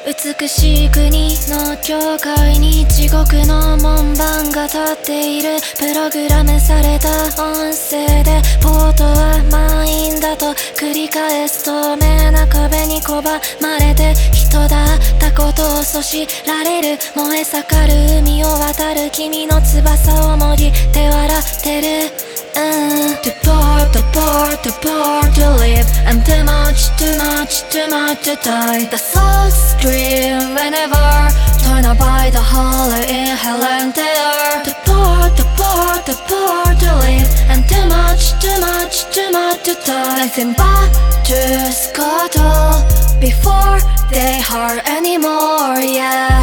美しい国の境界に地獄の門番が立っている。プログラムされた音声でポートは満員だと繰り返す。透明な壁に拒まれて人だったことを阻止られる。燃え盛る海を渡る君の翼をもぎって笑ってる。To part, to part, to part, to live. And too much, too much, too much to die. The souls scream whenever torn by the hollow inherent terror. To part, to part, to part, to live. And too much, too much, too much to die. Nothing but to scuttle before they hurt anymore, yeah.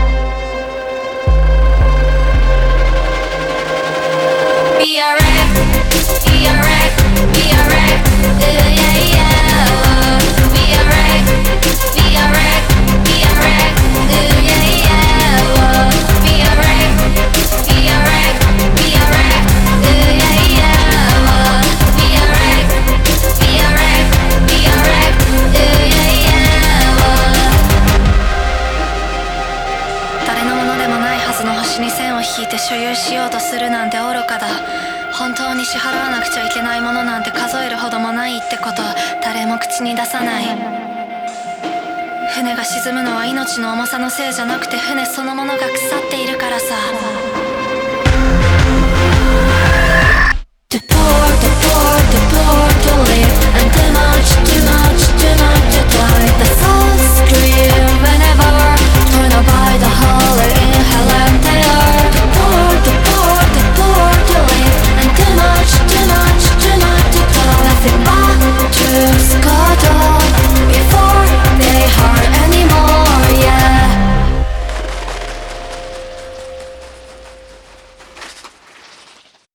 Be a wreck, be a wreck, be a wreck, yeah, yeah. Be a wreck, be a wreck, be a wreck, yeah, yeah. Be a wreck, be a wreck, be a wreck, yeah, yeah. Be a wreck, be a wreck, be a wreck, yeah, yeah. 誰のものでもないはずの星に線を引いて所有しようとするなんて愚かだ。本当に支払わなくちゃいけないものなんて数えるほどもないってこと誰も口に出さない。船が沈むのは命の重さのせいじゃなくて船そのものが腐っているからさ。To pour, to pour, to pour, to live. And too much, too